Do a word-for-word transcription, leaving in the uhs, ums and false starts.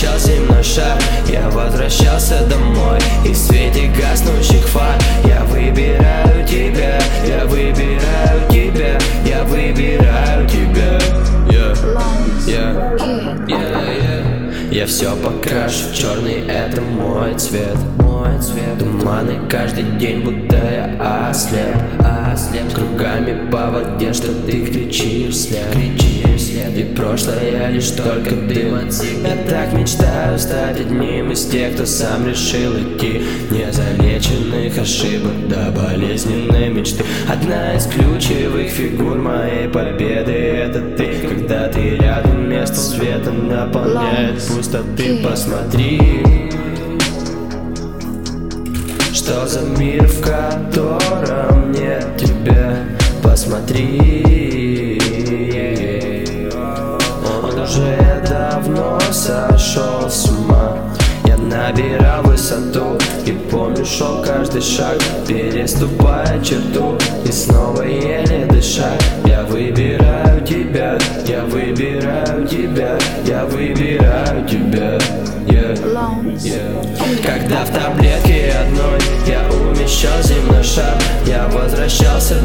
умещал земной шар. Я возвращался домой, и в свете гаснущих фар я выбираю тебя, я выбираю тебя, я выбираю тебя. Yeah. Yeah. Yeah. Yeah. Я все покрашу в черный, это мой цвет. Мой цвет. Туманы каждый день, будто я ослеп. Ослеп. Кругами по воде, что ты кричишь вслед. Кричишь вслед. И прошлое лишь только дым от сигарет. Я так мечтаю стать одним из тех, кто сам решил идти. Незалеченных ошибок до болезненной мечты. Одна из ключевых фигур моей победы — это ты. Когда ты рядом, место света наполняет пустоты. Посмотри, что за мир, в котором нет тебя. Посмотри, он уже давно сошел с ума. Я набирал высоту и помню, шел каждый шаг, переступая черту и снова еле дыша. Я выбираю тебя, я выбираю тебя, я выбираю тебя. Yeah. Yeah. Когда в таблетке одной я умещал земной шар, я возвращался